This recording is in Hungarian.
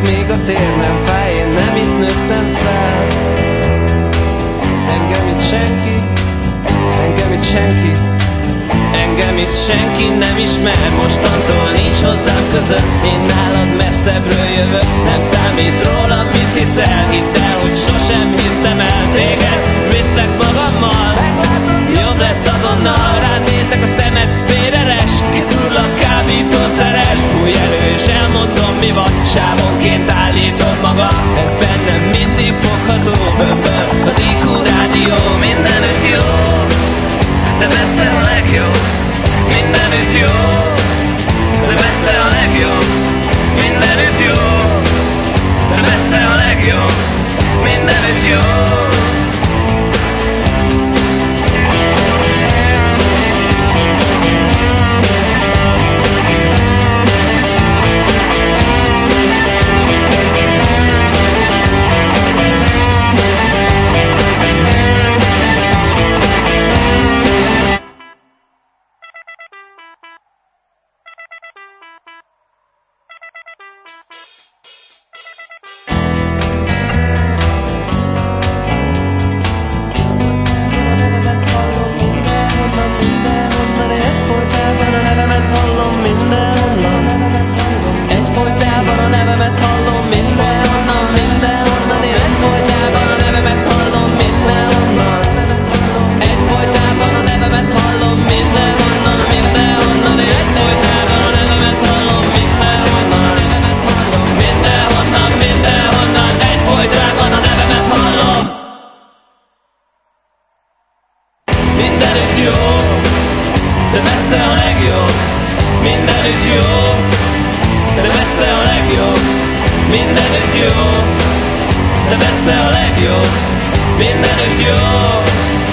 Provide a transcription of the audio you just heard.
még a tér nem fáj, én nem itt nőttem fel. Engem itt senki, engem itt senki, engem itt senki nem ismer. Mostantól nincs hozzám között, én nálad messzebbről jövök. Nem számít rólam, mit hiszel, hidd el, hogy sosem hittem el téged. Viszlek magammal, jobb lesz azonnal. Rád nézek a szemed, véreres, kiszúrlak kábítószeres. Bújj elő és elmondom mi van, sávonként állítom magam. Ez bennem mindig fogható, bömböl az IQ rádió. Mindenütt jó, de messze a legjobb. Mindenütt jó, de messze a legjobb. Mindenütt jó, de messze a legjobb. Mindenütt jó. Mindenütt jó,